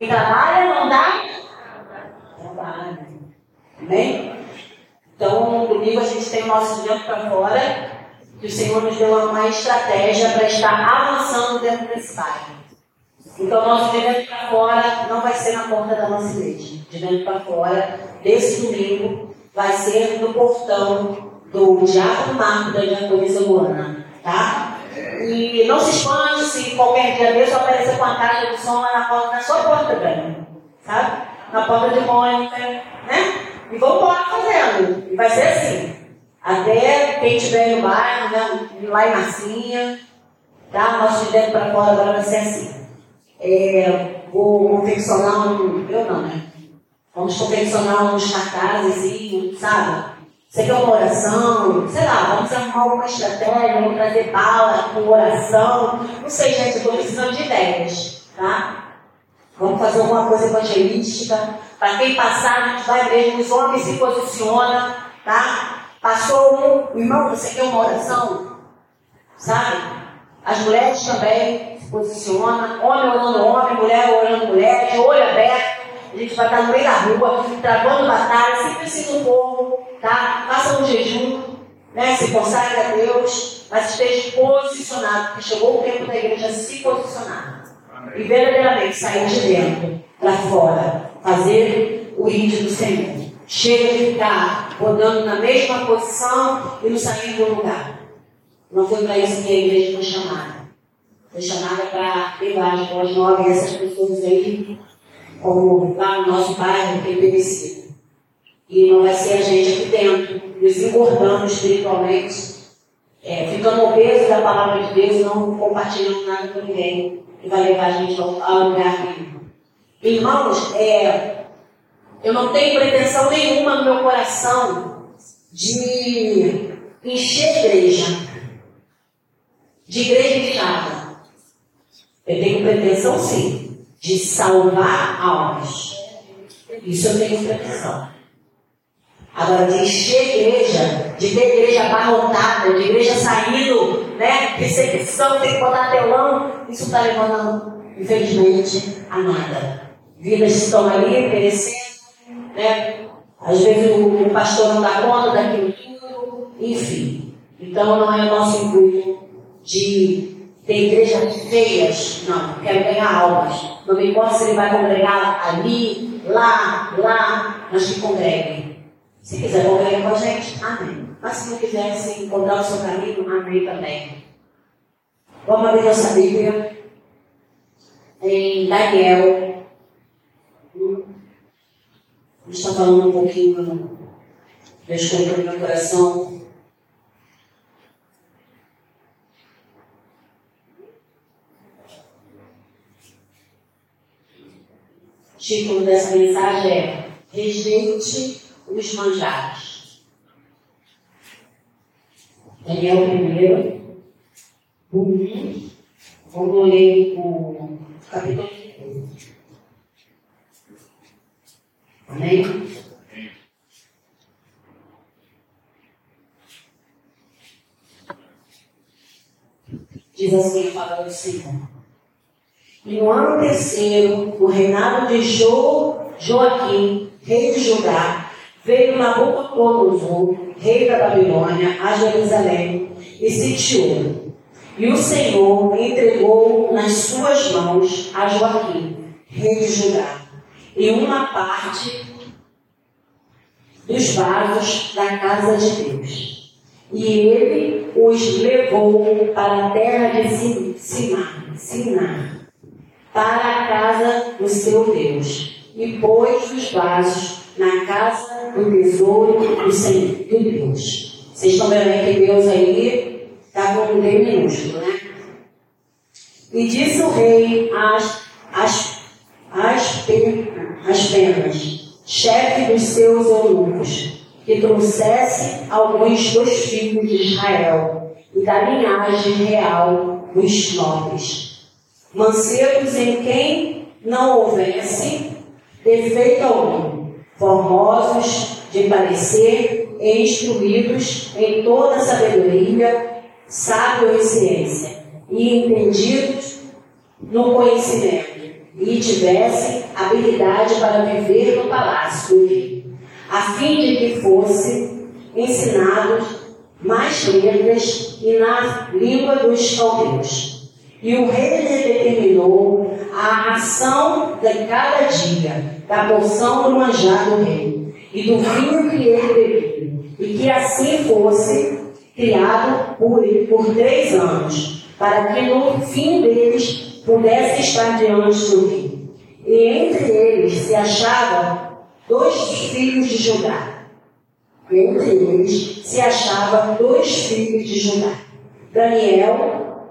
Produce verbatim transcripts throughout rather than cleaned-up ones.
trabalha, não dá? Trabalha. Amém? Então, domingo a gente tem o nosso dentro para fora, que o Senhor nos deu uma estratégia para estar avançando dentro desse bairro. Então, nosso de dentro para fora não vai ser na porta da nossa igreja. De dentro para fora, desse domingo, vai ser no portão do Diácono Marco da Diaconisa Luana, tá? E não se espante se qualquer dia desse eu aparecer com a caixa de som lá na porta, na sua porta também, sabe? Na porta de Mônica, né? E vamos embora fazendo. E vai ser assim. Até quem estiver no bairro, né? Lá em Marcinha, tá? Nosso de dentro para fora agora vai ser assim. É, vou confeccionar um. Eu não, né? Vamos confeccionar uns cartazes, sabe? Você quer uma oração? Sei lá, vamos arrumar alguma estratégia, vamos trazer bala com oração. Não sei, gente, eu estou precisando de ideias, tá? Vamos fazer alguma coisa evangelística. Para quem passar, a gente vai mesmo, os homens se posicionam, tá? Passou um, irmão, você quer uma oração? Sabe? As mulheres também se posicionam, homem orando homem, mulher orando mulher, de olho aberto. A gente vai estar no meio da rua, travando batalha, sempre ensina o povo, tá? Faça um jejum, né? Se consagre a Deus, mas esteja posicionado, porque chegou o tempo da igreja se posicionar. E verdadeiramente sair de dentro para fora, fazer o índio do Senhor. Chega de ficar rodando na mesma posição e não sair do lugar. Não foi para isso que a igreja foi chamada. Foi chamada para levar as boas novas essas pessoas aí, como lá no nosso bairro, que é envelhecido. E não vai ser a gente aqui dentro, nos engordando espiritualmente, é, ficando obesos da palavra de Deus e não compartilhando nada com ninguém, que vai levar a gente ao, ao lugar nenhum. Irmãos, é, eu não tenho pretensão nenhuma no meu coração de encher igreja, de igreja inchada. Eu tenho pretensão, sim, de salvar almas. Isso eu tenho pretensão. Agora, de encher igreja, de ter igreja abarrotada, de igreja saindo, né, perseguição, tem que botar telão, isso está levando, infelizmente, a nada. Vidas estão ali, perecendo, né? Às vezes o, o pastor não dá conta daquilo tudo, enfim. Então, não é o nosso intuito de ter igrejas feias, não, quero ganhar almas. Não me importa se ele vai congregar ali, lá, lá, mas que congregue. Se quiser congregar com a gente, amém. Mas se não quiser, se encontrar o seu caminho, amém também. Vamos abrir nossa Bíblia em Daniel. A gente está falando um pouquinho, Deus colocou no meu coração. O título dessa mensagem é Rejeite os manjares. Daniel primeiro, um, vamos ler o capítulo um. Amém? Diz assim a palavra do Senhor. E no ano terceiro, no reinado de jo, Joaquim, rei de Judá, veio Nabucodonosor, rei da Babilônia, a Jerusalém, e sitiou. E o Senhor entregou nas suas mãos a Joaquim, rei de Judá, e uma parte dos vasos da casa de Deus. E ele os levou para a terra de Sinar, para a casa do seu Deus, e pôs os vasos na casa do tesouro do Senhor, do Deus. Vocês estão vendo aí que Deus aí está com um D minúsculo, né? E disse o rei às, às, às, às penas, chefe dos seus eunucos, que trouxesse alguns dos filhos de Israel e da linhagem real dos nobres, mancebos em quem não houvesse defeito algum, formosos de parecer e instruídos em toda sabedoria, sábio em ciência, e entendidos no conhecimento, e tivesse habilidade para viver no palácio do rei, a fim de que fosse ensinado mais letras e na língua dos caldeus. E o rei determinou a ração de cada dia, da porção do manjar do rei, e do vinho que ele bebia, e que assim fosse criado por, por três anos, para que no fim deles pudesse estar diante do rei. E entre eles se achavam dois filhos de Judá. E entre eles se achavam dois filhos de Judá: Daniel,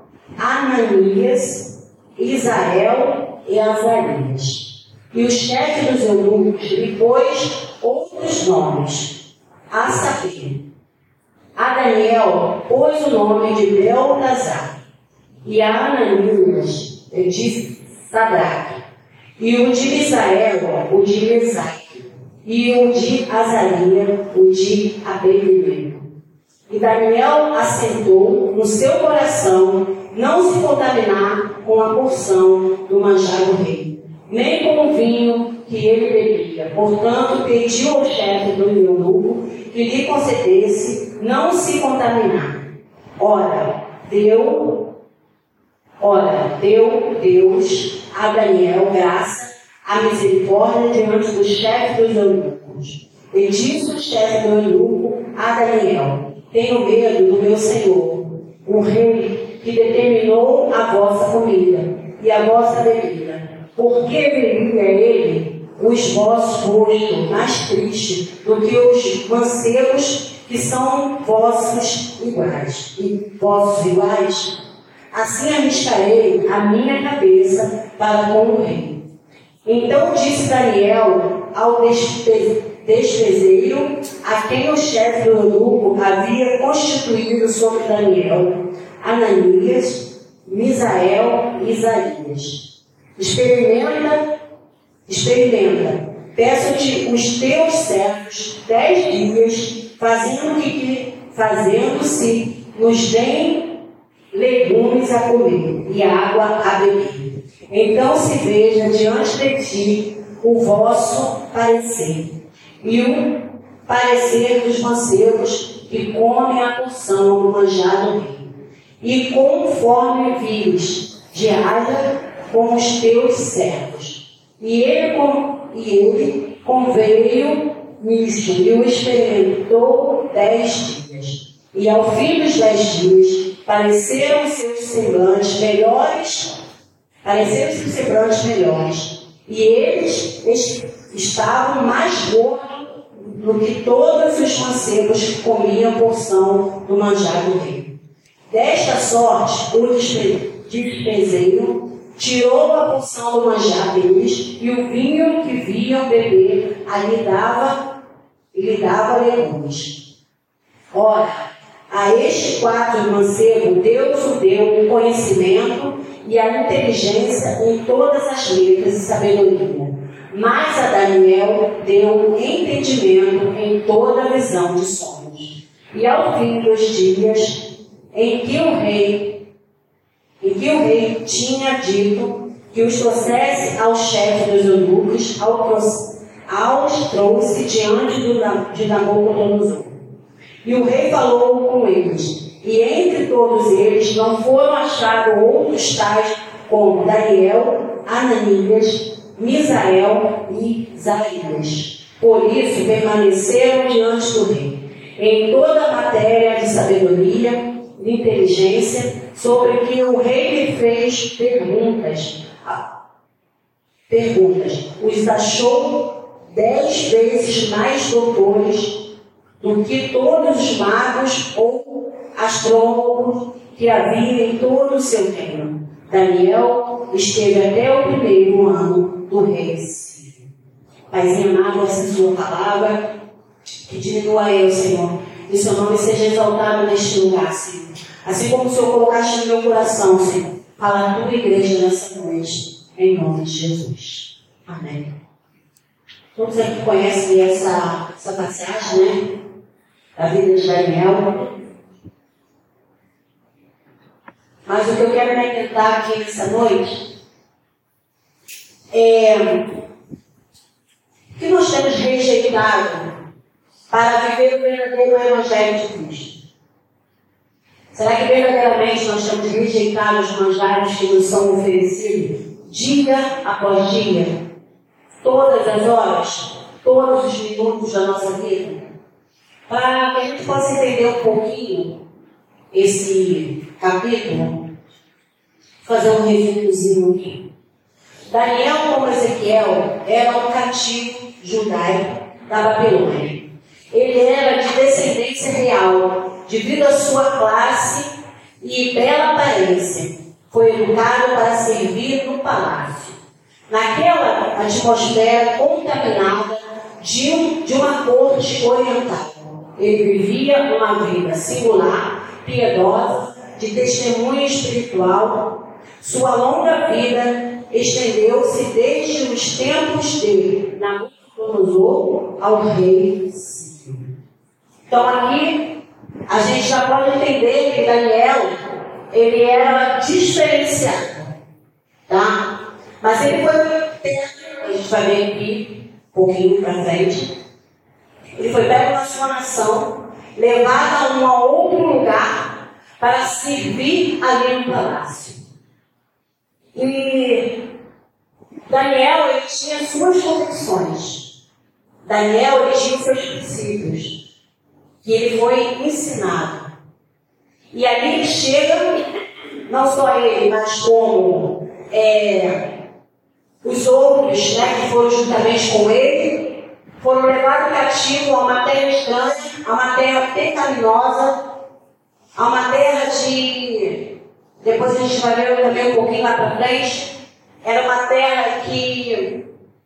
Ananias, Isael e Azarias. E o chefe dos eunucos lhe pôs outros nomes, a saber, a Daniel pôs o nome de Beltesazar, e a Ananias de Sadraque, e o de Misael, o de Mesaque, e o de Azaria, o de Abednego. E Daniel assentou no seu coração não se contaminar com a porção do manjar do rei, nem com o vinho que ele bebia. Portanto, pediu ao chefe do eunuco que lhe concedesse não se contaminar. Ora, deu, ora, deu Deus a Daniel graça, a misericórdia diante do chefe dos eunucos. E disse o chefe do eunuco a Daniel: tenho medo do meu senhor, o rei, que determinou a vossa comida e a vossa bebida, porque veria ele os vossos rostos mais tristes do que os mancebos que são vossos iguais, e vossos iguais. Assim arriscarei a minha cabeça para com o rei. Então disse Daniel ao despezeiro a quem o chefe do eunuco havia constituído sobre Daniel, Ananias, Misael e Isaías: experimenta, experimenta, peço-te os teus servos dez dias, fazendo que, fazendo-se nos deem legumes a comer e água a beber. Então se veja diante de ti o vosso parecer, e o parecer dos mancebos que comem a porção do manjar do rei. E conforme vires, diária com os teus servos. E ele, com, e ele conveio nisto, e o experimentou dez dias. E ao fim dos dez dias, pareceram seus semblantes melhores, pareceram seus semblantes melhores. E eles estavam mais gordos do que todos os mancebos que comiam porção do manjar do rei. Desta sorte, o despezeiro tirou a porção do manjar deles, e o vinho que vinham beber ali dava, lhe dava legumes. Ora, a estes quatro mancebos Deus o deu o conhecimento e a inteligência em todas as letras e sabedoria. Mas a Daniel deu entendimento em toda a visão de sonhos. E ao fim dos dias em que o rei, em que o rei tinha dito que os trouxesse ao chefe dos eunucos, aos trouxe diante do, de Nabucodonosor. E o rei falou com eles, e entre todos eles não foram achados outros tais como Daniel, Ananias, Misael e Isaías. Por isso permaneceram diante do rei em toda a matéria de sabedoria, de inteligência, sobre que o rei lhe fez perguntas. Perguntas. Os achou dez vezes mais doutores do que todos os magos ou astrônomos que havia em todo o seu reino. Daniel esteve até o primeiro ano do rei Sírio. Paizinho amado, essa é a sua palavra, que diminua eu, Senhor, e seu nome seja exaltado neste lugar, Senhor. Assim como o Senhor colocaste no meu coração, Senhor, fala a tua igreja nessa noite, em nome de Jesus. Amém. Todos aqui conhecem essa, essa passagem, né? Da vida de Daniel. Mas o que eu quero me atentar aqui nessa noite é, que nós temos rejeitado para viver o verdadeiro Evangelho de Cristo? Será que verdadeiramente nós temos rejeitado os manjares que nos são oferecidos dia após dia, todas as horas, todos os minutos da nossa vida? Para que a gente possa entender um pouquinho esse capítulo, fazer um resumozinho aqui. Daniel, como Ezequiel, era um cativo judaico da Babilônia. Ele era de descendência real, devido à sua classe e bela aparência. Foi educado para servir no palácio, naquela atmosfera contaminada de, um, de uma corte oriental. Ele vivia uma vida singular, piedosa, de testemunho espiritual. Sua longa vida estendeu-se desde os tempos de Nabucodonosor ao rei Ciro. Então aqui a gente já pode entender que Daniel, ele era diferenciado, tá? Mas ele foi, a gente vai ver aqui um pouquinho para frente, ele foi pego na sua nação, levado a um outro lugar para servir ali no palácio. E Daniel, ele tinha suas convicções. Daniel, ele tinha seus princípios, que ele foi ensinado. E ali ele chega, não só ele, mas como é, os outros, né, que foram juntamente com ele, foram levados cativo a uma terra estranha, a uma terra pecaminosa, a uma terra de... Depois a gente vai ver também um pouquinho lá para frente. Era uma terra que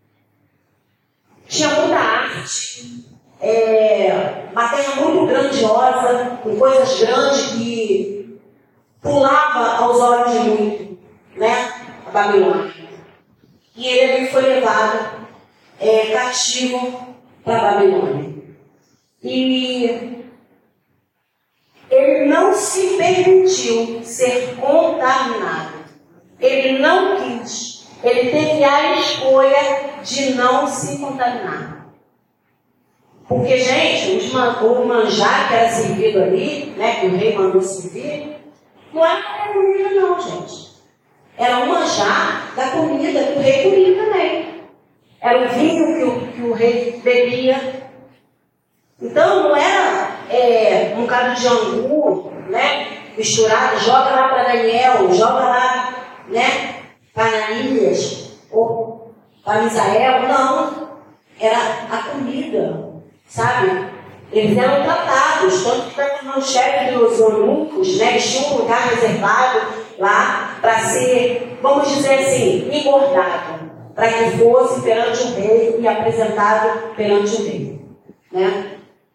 tinha muita arte, é, uma terra muito grandiosa, com coisas grandes que pulava aos olhos de muito, né? A Babilônia. E ele foi levado é, cativo para a Babilônia. E ele não se permitiu ser contaminado. Ele não quis. Ele teve a escolha de não se contaminar. Porque, gente, os man, o manjar que era servido ali, né, que o rei mandou servir, não era qualquer comida não, gente. Era um manjar da comida que o rei comia também. Era o vinho que o, que o rei bebia. Então, não era é, um caldo de angu, né, misturado, joga lá para Daniel, joga lá, né, para Ananias, ou para Misael. Não, era a comida, sabe? Eles eram tratados, tanto que o chefe dos eunucos, né, eles tinham um lugar reservado lá para ser, vamos dizer assim, engordado, para que fosse perante o rei e apresentado perante o rei, né?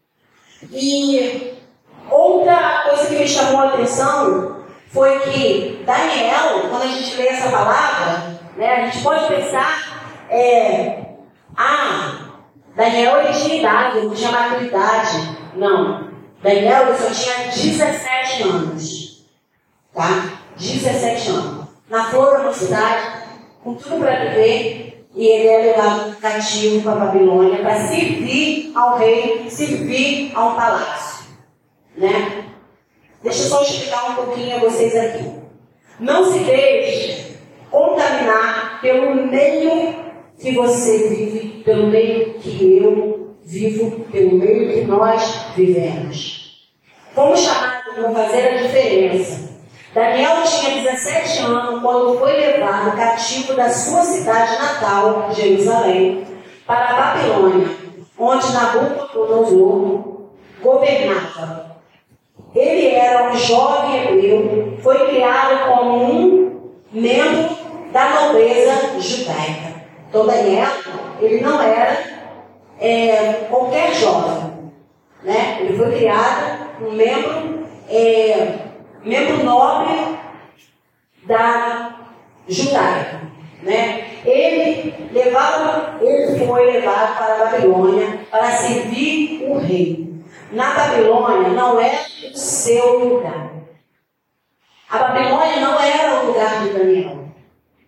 E outra coisa que me chamou a atenção foi que Daniel, quando a gente lê essa palavra, né, a gente pode pensar, é, ah, Daniel ele tinha idade, ele não tinha maturidade. Não, Daniel ele só tinha dezessete anos, tá? dezessete anos, na flor da mocidade, com tudo para viver. E ele é levado cativo para a Babilônia para servir ao rei, servir a um palácio, né? Deixa eu só explicar um pouquinho a vocês aqui. Não se deixe contaminar pelo meio que você vive, pelo meio que eu vivo, pelo meio que nós vivemos. Fomos chamados para fazer a diferença. Daniel tinha dezessete anos quando foi levado cativo da sua cidade natal, Jerusalém, para a Babilônia, onde Nabucodonosor governava. Ele era um jovem hebreu, foi criado como um membro da nobreza judaica. Então Daniel, ele não era é, qualquer jovem, né? Ele foi criado um membro... É, membro nobre da judaica, né? Ele, levava, ele foi levado para a Babilônia para servir o rei. Na Babilônia não era o seu lugar. A Babilônia não era o lugar de Daniel.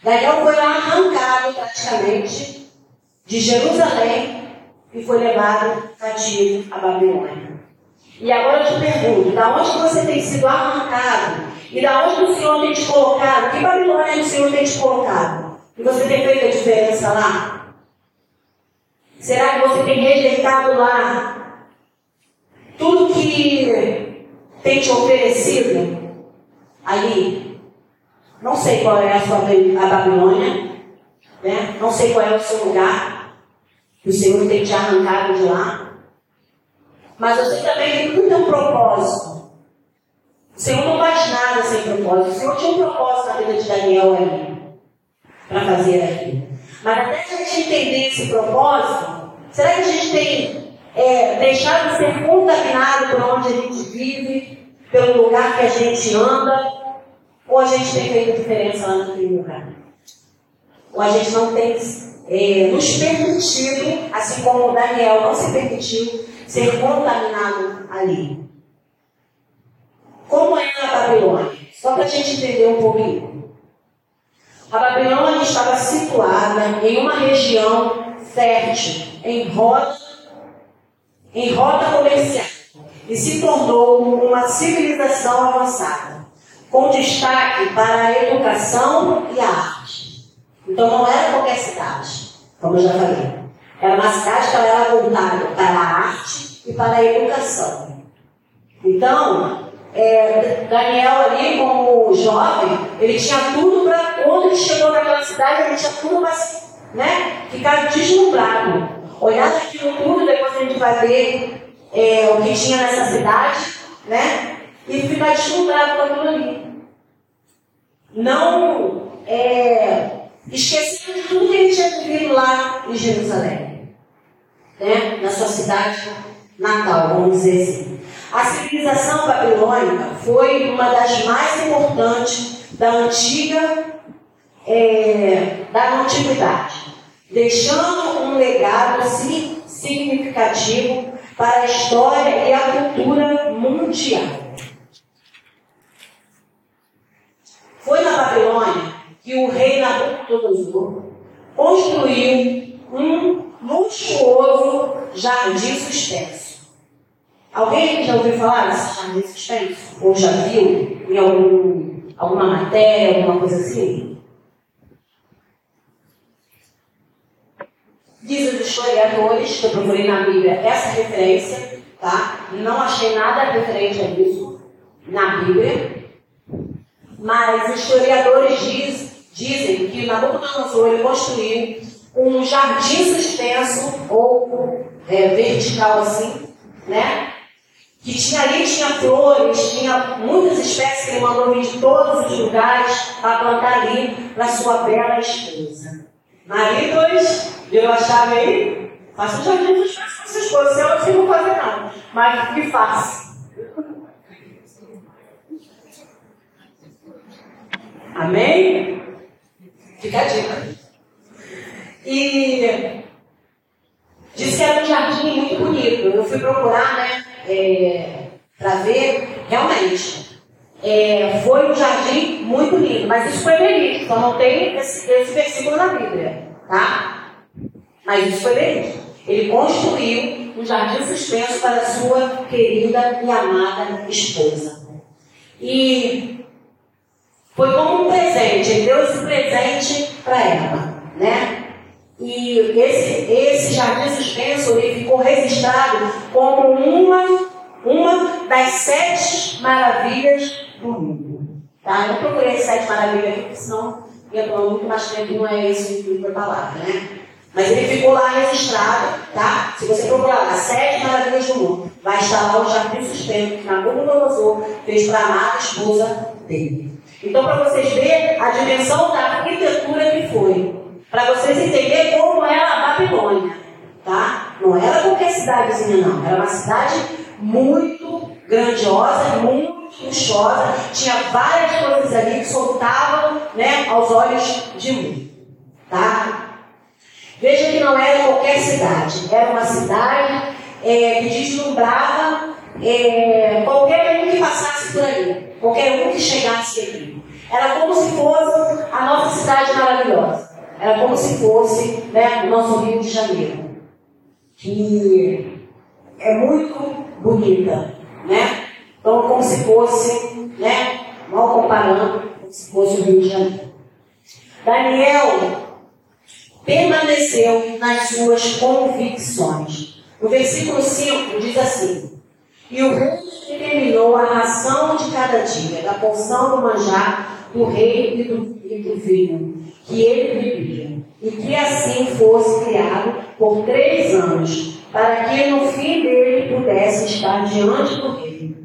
Daniel foi lá arrancado praticamente de Jerusalém e foi levado cativo à Babilônia. E agora eu te pergunto, da onde você tem sido arrancado? E da onde o Senhor tem te colocado? Que Babilônia o Senhor tem te colocado? E você tem feito a diferença lá? Será que você tem rejeitado lá tudo que tem te oferecido ali? Não sei qual é a sua a Babilônia, né? Não sei qual é o seu lugar que o Senhor tem te arrancado de lá. Mas eu sei também que tudo tem um propósito. O Senhor não faz nada sem propósito. O Senhor tinha um propósito na vida de Daniel ali, para fazer aquilo. Mas até a gente entender esse propósito, será que a gente tem é, deixado de ser contaminado por onde a gente vive, pelo lugar que a gente anda, ou a gente tem feito diferença lá naquele lugar? Ou a gente não tem é, nos permitido, assim como Daniel não se permitiu, ser contaminado ali. Como era a Babilônia? Só para a gente entender um pouquinho. A Babilônia estava situada em uma região fértil, em rota, em rota comercial, e se tornou uma civilização avançada, com destaque para a educação e a arte. Então não era qualquer cidade, como eu já falei. Era uma cidade que ela era voltada para a arte e para a educação. Então, é, Daniel ali, como jovem, ele tinha tudo para, quando ele chegou naquela cidade, ele tinha tudo para, né, ficar deslumbrado. Olhar aquilo tudo, depois a gente vai ver é, o que tinha nessa cidade, né, e ficar deslumbrado com aquilo ali. Não é, esquecendo de tudo que ele tinha vivido lá em Jerusalém, né, na sua cidade natal, vamos dizer assim. A civilização babilônica foi uma das mais importantes da antiga, é, da antiguidade, deixando um legado assim, significativo para a história e a cultura mundial. Foi na Babilônia que o rei Nabucodonosor construiu um luxuoso jardim suspenso. Alguém já ouviu falar desse jardim suspenso? Ou já viu em algum, alguma matéria, alguma coisa assim? Diz os historiadores, que eu procurei na Bíblia essa referência, tá? Não achei nada referente a isso na Bíblia. Mas os historiadores diz, dizem que Nabucodonosor ele construiu um jardim suspenso, ou é, vertical assim, né? Que tinha ali, tinha flores, tinha muitas espécies que ele mandou vir de todos os lugares para plantar ali para sua bela esposa. Maridos, deu a chave aí? Faça um jardim suspenso com sua esposa, eu não consigo fazer não, mas que faça. Amém? Fica a dica. E disse que era um jardim muito bonito. Eu fui procurar, né, é, para ver, realmente. É, foi um jardim muito lindo, mas isso foi verídico, só não tem esse, esse versículo na Bíblia, tá? Mas isso foi verídico. Ele construiu um jardim suspenso para a sua querida e amada esposa. E foi como um presente, ele deu esse presente para ela, né? E esse, esse jardim suspenso ele ficou registrado como uma, uma das sete maravilhas do mundo. Tá? Eu não procurei as sete maravilhas aqui, porque senão ia tomar muito mais tempo e não é esse o intuito da palavra, né? Mas ele ficou lá registrado, tá? Se você procurar lá, as sete maravilhas do mundo, vai estar lá o jardim suspenso que Nabucodonosor fez para a amada esposa dele. Então, para vocês verem a dimensão da arquitetura que foi, para vocês entenderem como era a Babilônia, tá? Não era qualquer cidadezinha, não. Era uma cidade muito grandiosa, muito luxuosa. Tinha várias coisas ali que soltavam, né, aos olhos de um, tá? Veja que não era qualquer cidade. Era uma cidade é, que deslumbrava é, qualquer um que passasse por ali, qualquer um que chegasse ali. Era como se fosse a nossa cidade maravilhosa. Era como se fosse, né, o nosso Rio de Janeiro, que é muito bonita, né? Então, como se fosse, né, mal comparando, como se fosse o Rio de Janeiro. Daniel permaneceu nas suas convicções. No versículo cinco diz assim: e o rei determinou a ração de cada dia, da porção do manjar do rei e do, e do vinho que ele bebia, e que assim fosse criado por três anos, para que no fim dele pudesse estar diante do rei.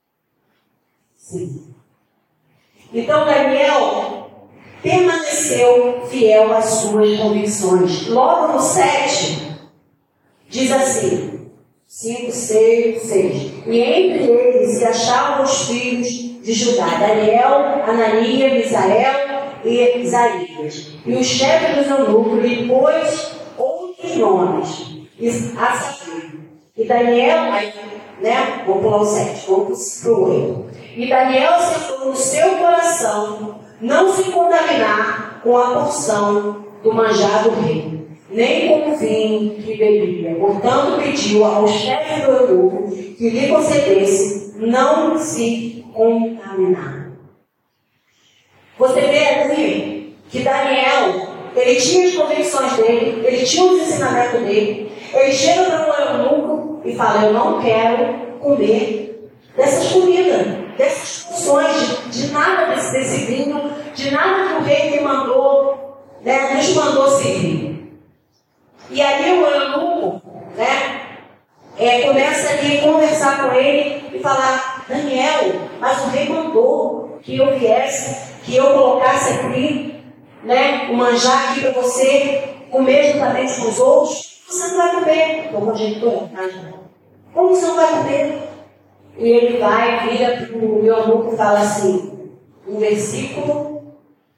Sim. Então Daniel permaneceu fiel às suas convicções. Logo no sete, diz assim, cinco, seis, seis. E entre eles se achavam os filhos de Judá, Daniel, Ananias, Misael e Isaías. E o chefe dos eunucos lhe pôs outros nomes, a saber. E Daniel, né, vamos pular o sete, vamos para o oito. E Daniel sentou no seu coração não se contaminar com a porção do manjar do rei, nem com o vinho que bebia. Portanto, pediu ao chefe do eunuco que lhe concedesse não se contaminar. Você vê aqui que Daniel, ele tinha as convicções dele, ele tinha os ensinamentos dele. Ele chega para o eunuco e fala: eu não quero comer dessas comidas, dessas funções, de, de nada desse, desse vinho, de nada que o rei me mandou, né, nos mandou servir. E aí o eunuco, né, é, começa ali a conversar com ele e falar: Daniel, mas o rei mandou que eu viesse, que eu colocasse aqui, né, o manjar aqui para você comer juntamente com os outros. Você não vai comer. Como a gente toda, como você não vai comer? E ele vai, vira para o eunuco e fala assim, no versículo.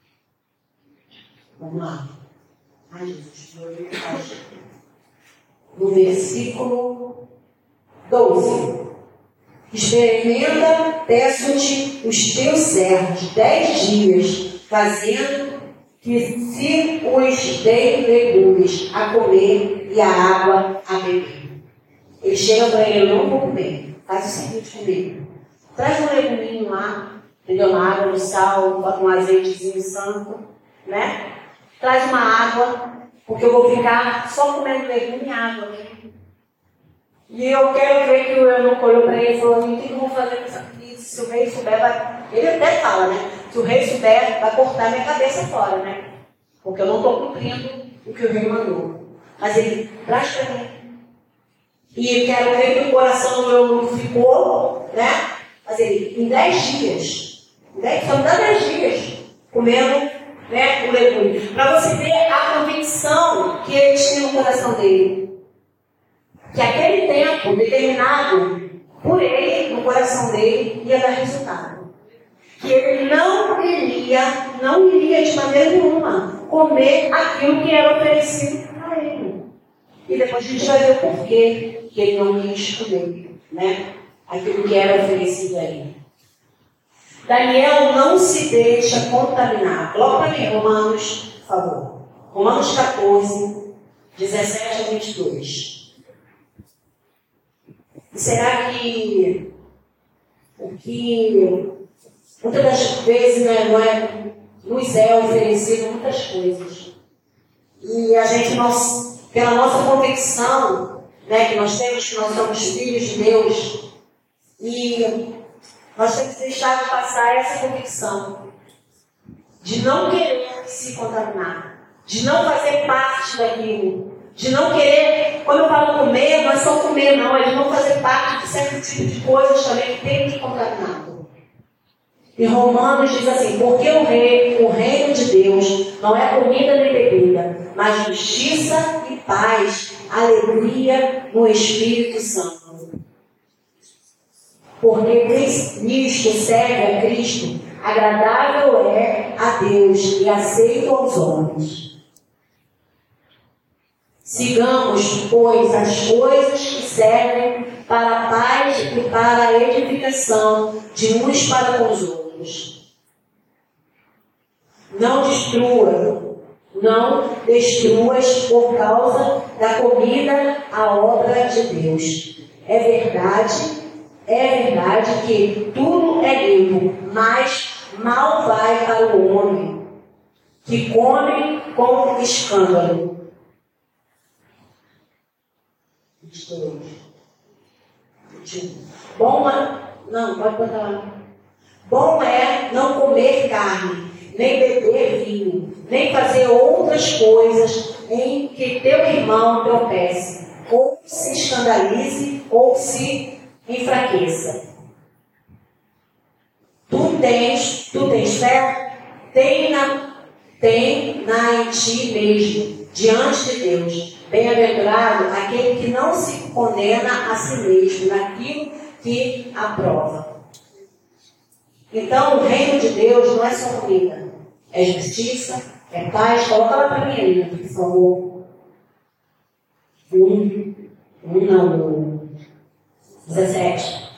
Vamos lá. Ai, Jesus, no versículo doze. Experimenta, peço-te, os teus servos dez dias, fazendo que se os dei legumes a comer e a água a beber. Ele chega para ele: eu não vou comer. Faz o seguinte comigo: traz um leguminho lá, entendeu? Uma água no sal, bota um azeitezinho santo, né? Traz uma água, porque eu vou ficar só comendo legume e água aqui. E eu quero ver que o eunuco olhou para ele e falou: o que eu vou fazer com isso aqui? Se o rei souber, vai... Ele até fala, né? Se o rei souber, vai cortar minha cabeça fora, né? Porque eu não estou cumprindo o que o rei mandou. Mas ele: traz para mim. E eu quero ver que o coração do eunuco ficou, né? Mas ele, em dez dias, só me dá dez dias, comendo, né, o legume. Para você ver a convicção que ele tinha no coração dele. Que aquele tempo determinado por ele, no coração dele, ia dar resultado. Que ele não iria, não iria de maneira nenhuma comer aquilo que era oferecido a ele. E depois a gente vai ver o porquê que ele não quis comer, né, aquilo que era oferecido a ele. Daniel não se deixa contaminar. Coloca para mim, Romanos, por favor. Romanos catorze, dezessete a vinte e dois. E será que o que muitas das vezes, né, não é, nos é oferecido muitas coisas. E a gente, nós, pela nossa convicção, né, que nós temos, que nós somos filhos de Deus, e nós temos que deixar de passar essa convicção de não querer se contaminar, de não fazer parte daquilo, de não querer, quando eu falo comer, não é só comer, não, é de não fazer parte de certo tipo de coisas também que tem que contaminar. E Romanos diz assim: porque o, rei, o reino de Deus não é comida nem bebida, mas justiça e paz, alegria no Espírito Santo. Porque nisto serve a Cristo, agradável é a Deus e aceito aos homens. Sigamos, pois, as coisas que servem para a paz e para a edificação de uns para com os outros. Não destrua, não destruas por causa da comida a obra de Deus. É verdade, é verdade que tudo é limpo, mas mal vai para o homem que come com escândalo. Bom é, não, pode botar lá. Bom é não comer carne, nem beber vinho, nem fazer outras coisas em que teu irmão tropece, ou se escandalize, ou se enfraqueça. Tu tens, tu tens fé? Tem na, tem na em ti mesmo, diante de Deus. Bem-aventurado aquele que não se condena a si mesmo naquilo que aprova. Então, o reino de Deus não é só comida, é justiça, é paz. Coloca lá para mim aí, por favor. Um, um não, dezessete.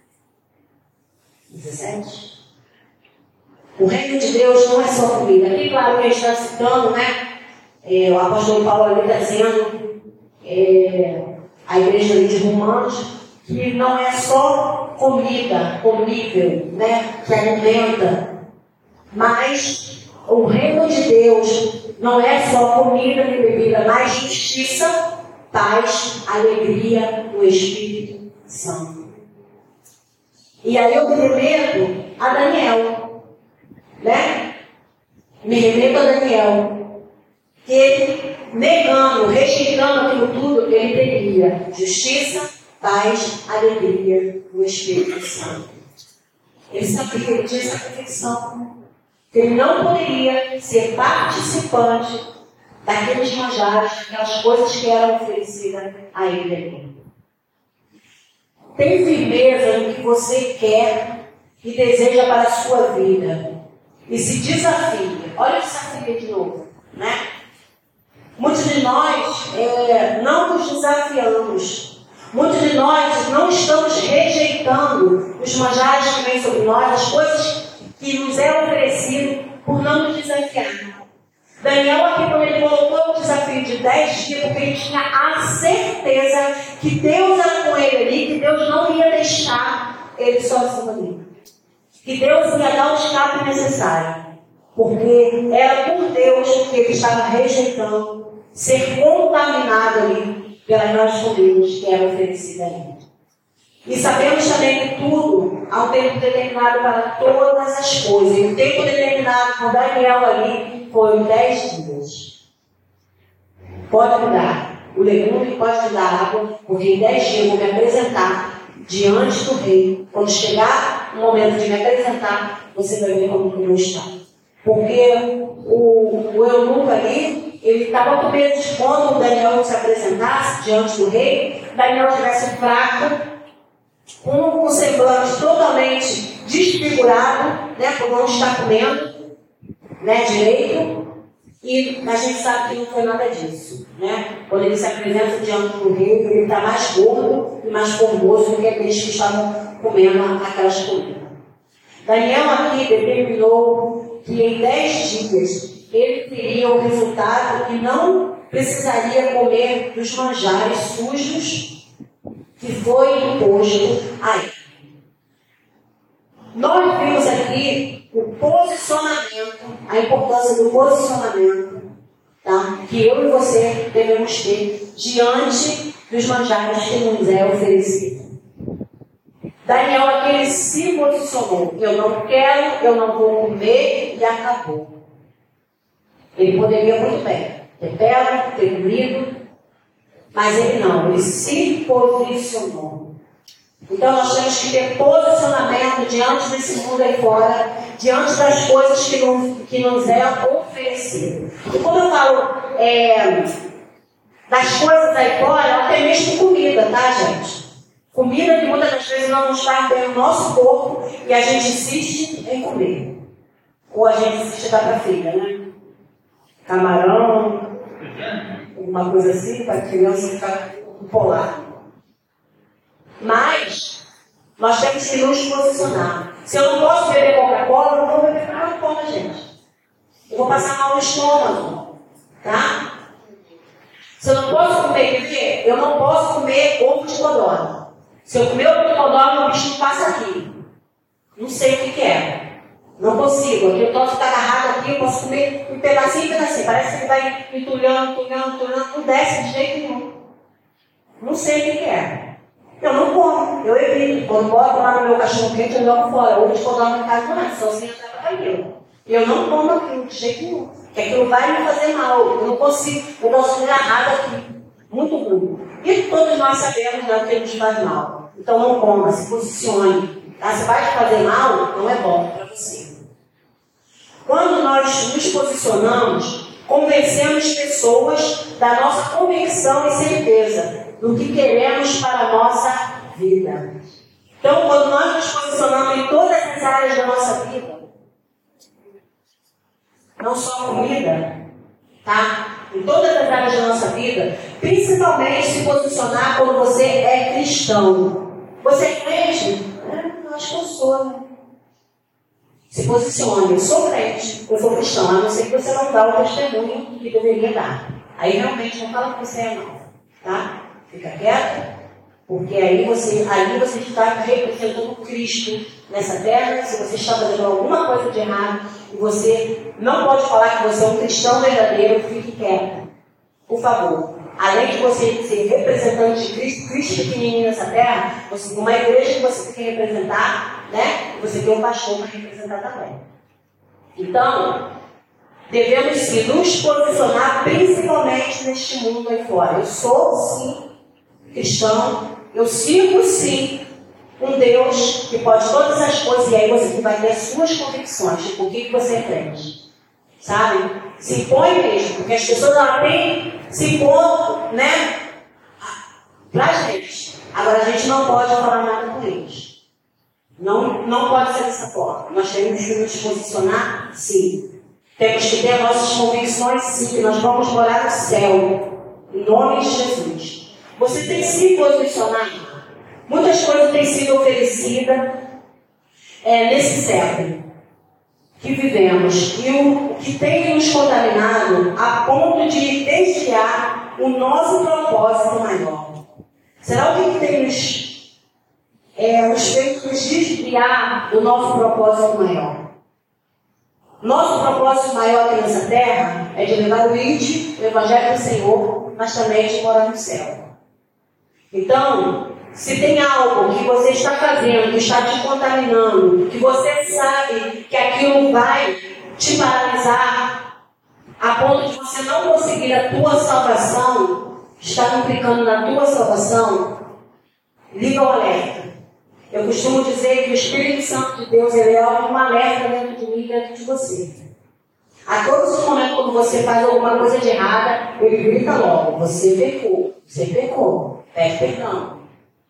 dezessete. O reino de Deus não é só comida. Aqui, claro, que a gente está citando, né? É, o apóstolo Paulo ali está dizendo, é, a igreja ali de Romanos, que não é só comida comível, né, que alimenta, mas o reino de Deus não é só comida nem bebida, mas justiça, paz, alegria no Espírito Santo. E aí eu me remeto a Daniel, né? Me remeto a Daniel, que ele, negando, rejeitando aquilo tudo, ele teria justiça, paz, alegria no Espírito Santo. Ele sabia, ele tinha essa convicção, que ele não poderia ser participante daqueles manjares, daquelas coisas que eram oferecidas a ele ali. Tem firmeza no que você quer e deseja para a sua vida. E se desafia. Olha o desafio de novo, né? Muitos de nós é, não nos desafiamos. Muitos de nós não estamos rejeitando os manjares que vêm sobre nós, as coisas que nos é oferecido por não nos desafiar. Daniel aqui, quando ele colocou o desafio de dez dias, porque ele tinha a certeza que Deus era com ele ali, que Deus não ia deixar ele sozinho ali. Que Deus ia dar o escape necessário. Porque era por Deus que ele estava rejeitando ser contaminado ali pelas nossas comidas que eram oferecidas ali. E sabemos também que tudo há um tempo determinado para todas as coisas. E o tempo determinado com Daniel ali foi dez dias. Pode mudar o legume, pode mudar a água, porque em dez dias eu vou me apresentar diante do rei. Quando chegar o momento de me apresentar, você vai ver como eu vou estar. Porque o, o eunuco ali, ele estava com medo de quando o Daniel se apresentasse diante do rei, Daniel estivesse fraco, com o semblante totalmente desfigurado, né, por não estar comendo, né, direito, e a gente sabe que não foi nada disso, né? Quando ele se apresenta diante do rei, ele está mais gordo e mais formoso do que aqueles que estavam comendo aquelas comidas. Daniel aqui determinou que em dez dias ele teria o resultado e não precisaria comer dos manjares sujos que foi imposto a ele. Nós vimos aqui o posicionamento, a importância do posicionamento, tá? Que eu e você devemos ter diante dos manjares que nos é oferecido. Daniel aqui, ele se posicionou. Eu não quero, eu não vou comer e acabou. Ele poderia muito bem ter pego, ter comido, mas ele não, ele se posicionou. Então nós temos que ter posicionamento diante desse mundo aí fora, diante das coisas que, não, que nos é oferecido. E quando eu falo é, das coisas aí fora, até mesmo comida, tá, gente? Comida que muitas das vezes não nos faz bem no nosso corpo e a gente insiste em comer. Ou a gente insiste em dar para a filha, né? Camarão, alguma coisa assim, para a criança ficar polar. Mas nós temos que nos posicionar. Se eu não posso beber Coca-Cola, eu não vou beber Coca-Cola, gente. eu vou passar mal no estômago, tá? Se eu não posso comer, quer dizer, eu não posso comer ovo de codorna. Se eu comer ovo de codorna, o bicho passa aqui. Não sei o que, que é. Não consigo. Aqui eu posso ficar agarrado aqui, eu posso comer um pedacinho, um pedacinho. Parece que ele vai entulhando, entulhando, entulhando. Não desce de jeito nenhum. Não sei o que, que é. Eu não como. Eu evito. Quando boto lá no meu cachorro quente, eu jogo fora. Ovo de codorna em casa não é. Só se entrar para aquilo. Eu não como aquilo de jeito nenhum. Porque aquilo vai me fazer mal. Eu não consigo. Eu posso ficar agarrado aqui. Muito ruim. E todos nós sabemos, né, que nos faz mal. Então não coma, se posicione. Tá? Se vai te fazer mal, não é bom para você. Quando nós nos posicionamos, convencemos pessoas da nossa convicção e certeza do que queremos para a nossa vida. Então, quando nós nos posicionamos em todas as áreas da nossa vida, não só comida, tá? Em todas as áreas da nossa vida, principalmente se posicionar quando você é cristão. Você é crente? É, eu acho que eu sou, né? Se posicione, eu sou crente, eu sou cristão, a não ser que você não dá o testemunho que deveria dar. Aí realmente não fala que você é não, tá? Fica quieto, porque aí você, aí você está representando Cristo nessa terra. Se você está fazendo alguma coisa de errado e você não pode falar que você é um cristão verdadeiro, fique quieto, por favor. Além de você ser representante de Cristo, Cristo pequenininho nessa terra, você, uma igreja que você tem que representar, né? Você tem um pastor para representar também. Então, devemos sim nos posicionar principalmente neste mundo aí fora. Eu sou sim cristão, eu sirvo sim um Deus que pode todas as coisas, e aí você vai ter as suas convicções de por que você é crente. Sabe? Se impõe mesmo, porque as pessoas ela têm se impor, né? Pra gente. Agora a gente não pode falar nada com eles. Não, não pode ser dessa forma. Nós temos que nos posicionar, sim. Temos que ter nossas convicções, sim, que nós vamos morar no céu. Em nome de Jesus. Você tem que se posicionar. Muitas coisas têm sido oferecidas é, nesse século que vivemos, e o que tem nos contaminado a ponto de desviar o nosso propósito maior. Será o que, que tem nos, é, nos feito nos desviar do nosso propósito maior? Nosso propósito maior aqui nessa terra é de levar o ide, o Evangelho do Senhor, mas também de morar no céu. Então, se tem algo que você está fazendo, que está te contaminando, que você sabe que aquilo vai te paralisar, a ponto de você não conseguir a tua salvação, está implicando na tua salvação, liga o alerta. Eu costumo dizer que o Espírito Santo de Deus, ele é um alerta dentro de mim e dentro de você. A todos os momentos quando você faz alguma coisa de errada, ele grita logo, você pecou, você pecou, pede perdão.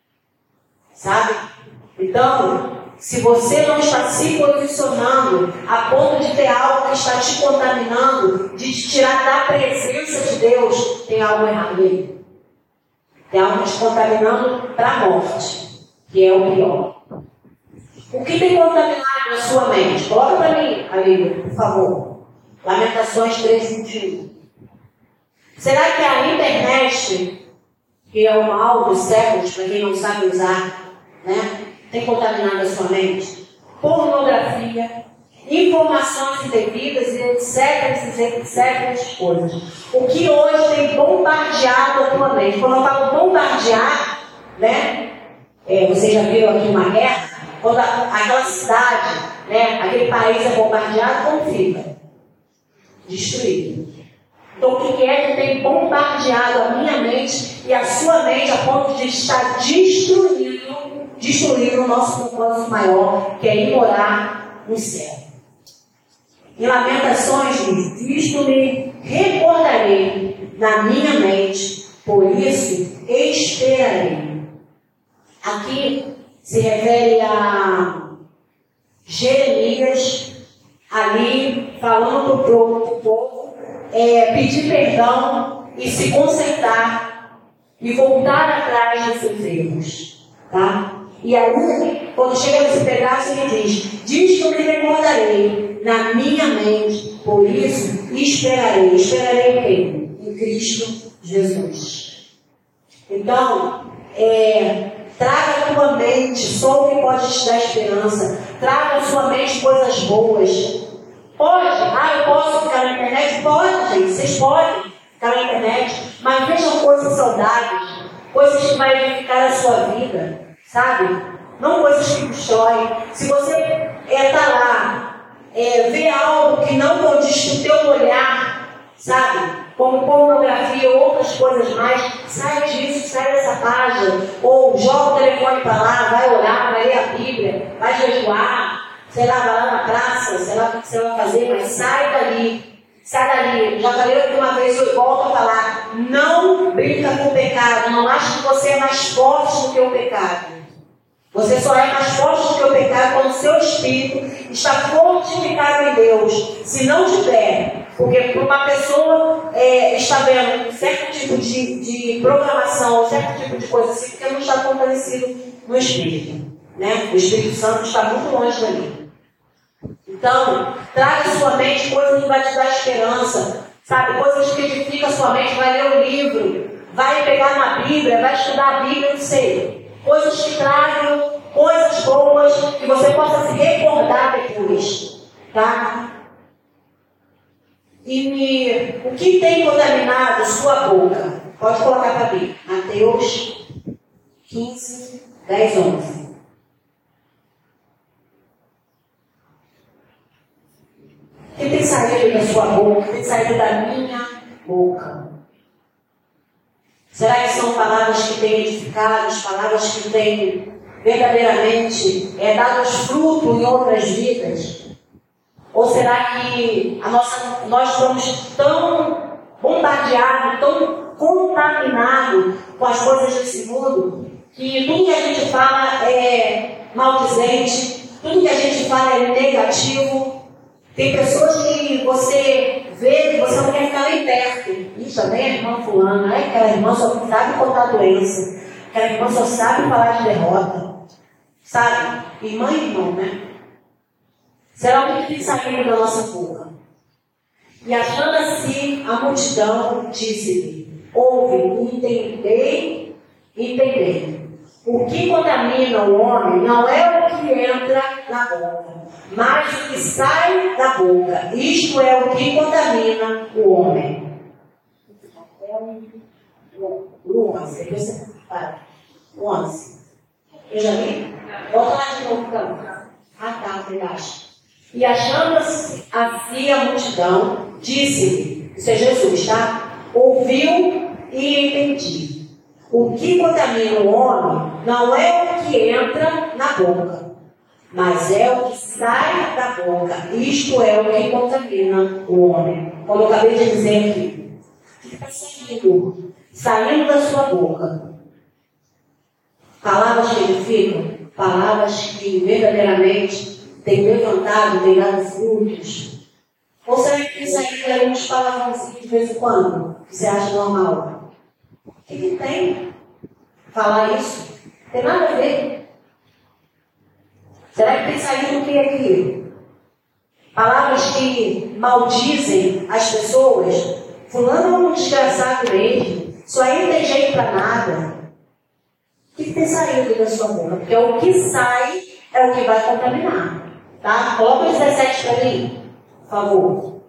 Sabe? Então, se você não está se posicionando a ponto de ter algo que está te contaminando, de te tirar da presença de Deus, tem algo errado aí. Tem algo te contaminando para a morte, que é o pior. O que tem contaminado a sua mente? Coloca para mim, amigo, por favor. Lamentações três, vinte e um. Será que a internet, que é o mal dos séculos, para quem não sabe usar, né, tem contaminado a sua mente? Pornografia, informações indevidas e etc, etc coisas. O que hoje tem bombardeado a tua mente? Quando eu falo bombardear, né, é, vocês já viram aqui uma guerra? Quando a, aquela cidade, né, aquele país é bombardeado, como fica? Destruído. Então, o que é que tem bombardeado a minha mente e a sua mente a ponto de estar destruindo, destruindo o nosso propósito maior, que é ir morar no céu? Em Lamentações diz: isto me recordarei na minha mente, por isso esperarei. Aqui se refere a Jeremias, ali falando para o povo, É, pedir perdão e se consertar e voltar atrás dos seus erros, tá? E aí, quando chega nesse pedaço, ele diz: diz que eu me recordarei na minha mente. Por isso, esperarei. Esperarei em quem? Em Cristo Jesus. Então, é, traga a tua mente só o que pode te dar esperança. Traga a sua mente coisas boas. Pode? Ah, eu posso ficar na internet? Pode, gente. Vocês podem ficar na internet. Mas vejam coisas saudáveis. Coisas que vão edificar a sua vida. Sabe? Não coisas que constroem. Se você está é, tá lá, é, vê algo que não condiz com o teu olhar, sabe? Como pornografia ou outras coisas mais, sai disso, sai dessa página. Ou joga o telefone para lá, vai orar, vai ler a Bíblia, vai jejuar, sei lá, vai lá na praça, sei lá o que você vai fazer, mas sai dali. Sai dali. Já falei aqui uma vez, eu volto a falar. Não brinca com o pecado. Não acha que você é mais forte do que o pecado. Você só é mais forte do que o pecado quando o seu espírito está fortificado em Deus. Se não tiver, porque para uma pessoa é, está vendo um certo tipo de, de programação, um certo tipo de coisa assim, porque não está fortalecido no espírito. Né? O Espírito Santo está muito longe dali. Então, traga à sua mente coisas que vai te dar esperança. Sabe? Coisas que edificam a sua mente. Vai ler o livro, vai pegar na Bíblia, vai estudar a Bíblia, não sei. Coisas que tragam coisas boas, que você possa se recordar depois, tá? E o que tem contaminado sua boca? Pode colocar para mim. Mateus quinze, dez, onze. O que tem saído da sua boca? O que tem saído da minha boca? Será que são palavras que têm edificado, palavras que têm verdadeiramente é, dado fruto em outras vidas? Ou será que a nossa, nós estamos tão bombardeados, tão contaminados com as coisas desse mundo, que tudo que a gente fala é maldizente, tudo que a gente fala é negativo? Tem pessoas que você vê que você não quer ficar nem perto. Isso também é irmã fulana, né? Aquela irmã só sabe contar doença. Aquela irmã só sabe falar de derrota. Sabe? Irmã e irmão, né? Será o que tem saído da nossa boca? E achando assim, a multidão disse-lhe: ouve, entendei, entendei. O que contamina o homem não é o que entra na boca, mas o que sai da boca. Isto é o que contamina o homem. O onze. O onze. Eu já li? Volta lá de novo para lá. Ah, tá, verdade. E achando-se assim a multidão, disse-lhe, isso é Jesus, tá? Ouviu e entendi. O que contamina o homem não é o que entra na boca, mas é o que sai da boca. Isto é o que contamina o homem. Como eu acabei de dizer aqui. O que está saindo? Saindo da sua boca. Palavras que edificam, palavras que verdadeiramente têm levantado, têm dado frutos. Ou será que isso aí é uns palavrãozinhos de vez em quando? Que você acha normal? O que, que tem? Falar isso? Tem nada a ver. Será que tem saído o que aqui? Palavras que maldizem as pessoas. Fulano é um desgraçado mesmo. Isso aí não tem jeito para nada. O que, que tem saído da sua boca? Porque o que sai é o que vai contaminar. Tá? Coloca o dezessete para mim, por favor.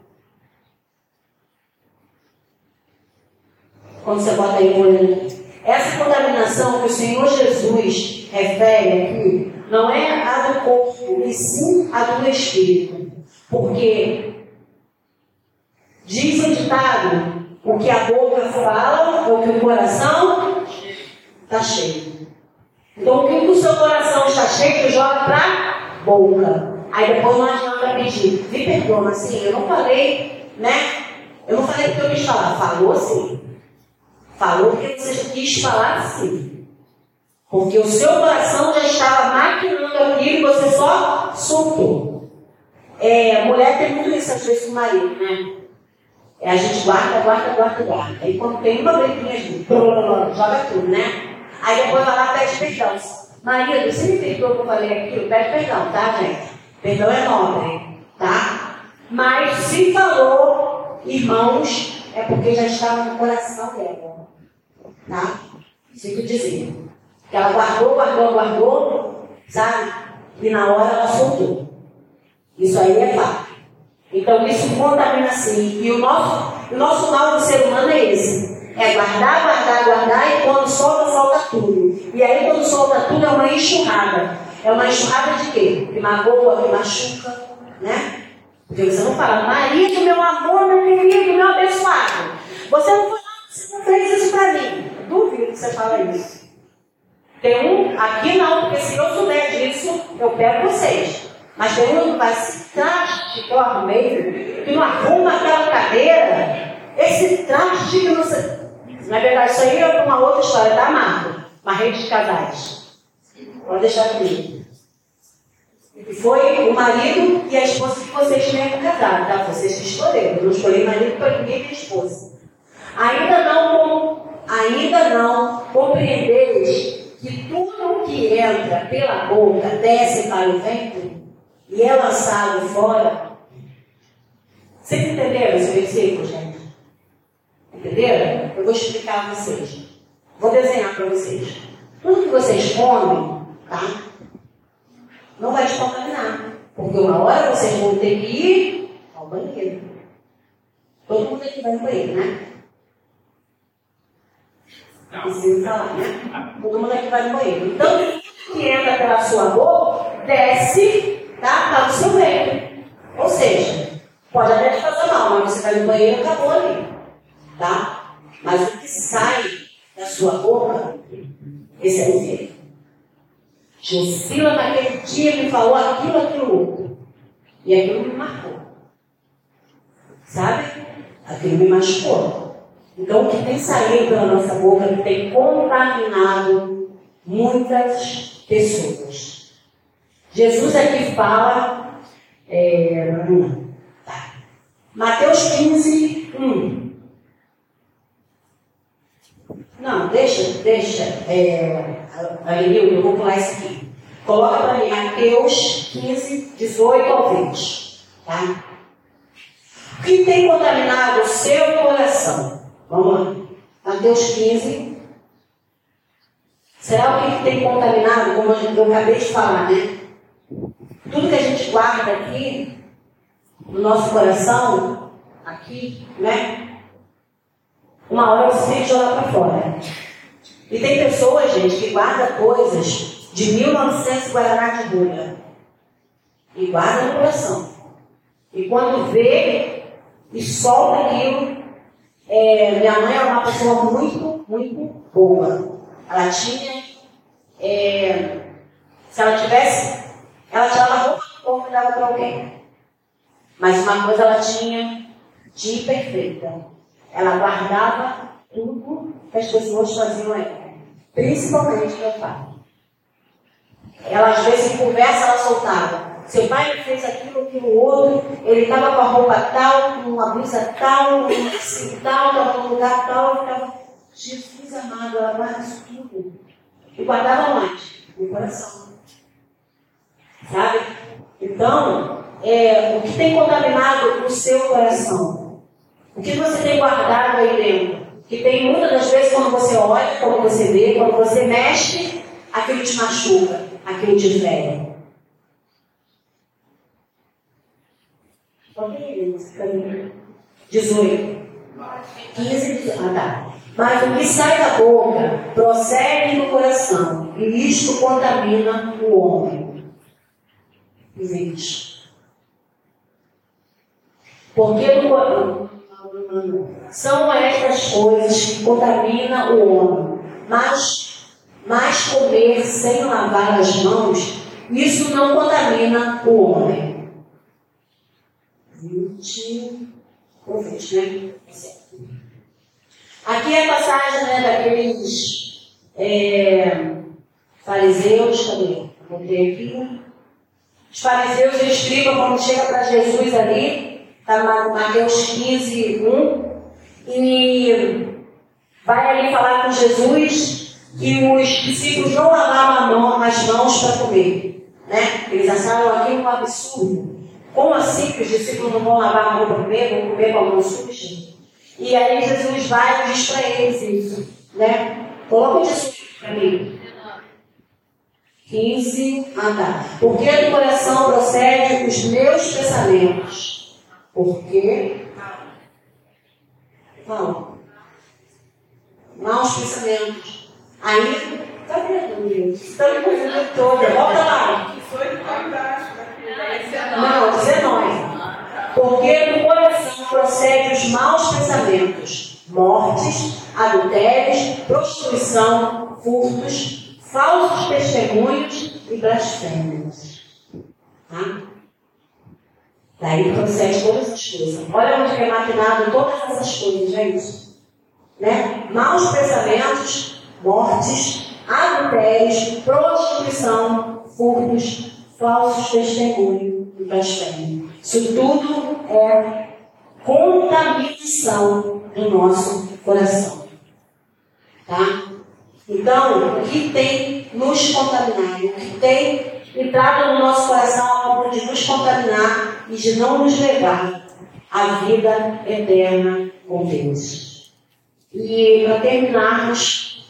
Quando você bota aí o olho. Essa contaminação que o Senhor Jesus refere aqui não é a do corpo, e sim a do espírito. Porque diz o ditado, o que a boca fala, o que o coração está cheio. Então o que o seu coração está cheio, tu joga para a boca. Aí depois não adianta pedir, me perdoa, assim, eu não falei, né? Eu não falei porque eu quis falar, falou sim. Falou porque você quis falar sim. Porque o seu coração já estava maquinando aquilo e você só soltou. É, mulher tem muito isso às vezes com o marido, né? É, a gente guarda, guarda, guarda, guarda. E quando tem uma brequinha, joga tudo, né? Aí depois vai lá e pede perdão. Marido, você me perdoou que eu falei aquilo? Pede perdão, tá, gente? Perdão é nobre, tá? Mas se falou, irmãos, é porque já estava no coração dela. Tá? Sinto dizer. Que ela guardou, guardou, guardou, sabe? E na hora ela soltou. Isso aí é fato. Então isso contamina sim. E o nosso, o nosso mal do ser humano é esse. É guardar, guardar, guardar, e quando solta, solta tudo. E aí quando solta tudo é uma enxurrada. É uma enxurrada de quê? Que magoa, que machuca, né? Porque você não fala, marido, meu amor, meu querido, meu abençoado. Você não foi lá, você não fez isso pra mim. Duvido que você fala isso. Tem um, aqui não, porque se eu souber disso, eu pego vocês. Mas tem um que vai se traste que eu arrumei, que não arruma aquela cadeira, esse traste que não sei. Na verdade, isso aí é uma outra história, tá, Marco? Uma rede de casais. Pode deixar comigo. Foi o marido e a esposa que vocês têm casado, tá? Vocês que escolheram. Eu não escolhi marido para ninguém e esposa. Ainda não, ainda não compreendeis que tudo o que entra pela boca desce para o ventre e é lançado fora. Vocês entenderam esse versículo, gente? Entenderam? Eu vou explicar a vocês. Vou desenhar para vocês. Tudo que vocês comem, tá? Não vai te contaminar. Porque uma hora vocês vão ter que ir ao banheiro. Todo mundo aqui vai no banheiro, né? Preciso falar, né? Todo mundo aqui vai no banheiro. Então, tudo que entra pela sua boca, desce, tá? Para o seu ventre. Ou seja, pode até te fazer mal, mas você vai no banheiro e acabou ali. Tá? Mas o que sai da sua boca, esse é o ventre. Josila naquele dia me falou aquilo, aquilo outro. E aquilo me marcou. Sabe? Aquilo me machucou. Então, o que tem saído pela nossa boca, que tem contaminado muitas pessoas. Jesus aqui fala, é, tá. Mateus quinze, um. Não, deixa, deixa, é, Alenil, eu vou pular isso aqui. Coloca para mim Mateus quinze, dezoito ao vinte. Tá? O que tem contaminado o seu coração? Vamos lá. Mateus quinze. Será o que tem contaminado, como eu acabei de falar, né? Tudo que a gente guarda aqui, no nosso coração, aqui, né? Uma hora você tem que jogar para fora. E tem pessoas, gente, que guardam coisas de mil e novecentos Guaraná de rolha. E guarda no coração. E quando vê e solta aquilo, é, minha mãe era uma pessoa muito, muito boa. Ela tinha, é, se ela tivesse, ela tirava a roupa do corpo e dava para alguém. Mas uma coisa ela tinha de perfeita. Ela guardava tudo que as pessoas faziam a ela. Principalmente meu pai. Ela, às vezes, em conversa, ela soltava. Seu pai fez aquilo, aquilo, outro. Ele estava com a roupa tal, com uma blusa tal, com um tecido tal, estava num lugar tal. Eu ficava, Jesus amado, ela guarda isso tudo. E guardava onde? No coração. Sabe? Então, é, o que tem contaminado o seu coração? O que você tem guardado aí dentro? Que tem muitas das vezes, quando você olha, quando você vê, quando você mexe, aquilo te machuca, aquilo te fere. dezoito. quinze, dezoito. Ah, tá. Mas o que sai da boca prossegue no coração, e isto contamina o homem. vinte. Porque no coração são estas coisas que contaminam o homem. Mas, mas comer sem lavar as mãos, isso não contamina o homem. vinte ou vinte, né? Aqui é a passagem, né, daqueles é, fariseus. Cadê? Eu botei aqui. Os fariseus e escribas, quando chega para Jesus ali, está em Mateus quinze, um, e vai ali falar com Jesus que os discípulos não lavavam as mãos para comer, né? Eles acharam aquilo um absurdo. Como assim que os discípulos não vão lavar a mão para comer, vão comer com a mão suja? E aí Jesus vai e diz para eles isso, né? Coloca o texto para mim. quinze. Ah, tá. Porque do coração procede os meus pensamentos. Porque? Não. Maus pensamentos. Aí, cadê a Deus? Estão me confundindo toda. Volta lá. Não, dezenove. Porque do coração procede os maus pensamentos, mortes, adultérios, prostituição, furtos, falsos testemunhos e blasfêmias. Tá? Daí procede todas as coisas. Olha onde é maquinado todas essas coisas, gente. Né? Maus pensamentos, mortes, adultérios, prostituição, furtos, falsos testemunhos e blasfêmia. Isso tudo é contaminação do nosso coração. Tá? Então, o que tem nos contaminado, o que tem entrado no nosso coração a ponto de nos contaminar e de não nos levar à vida eterna com Deus. E para terminarmos,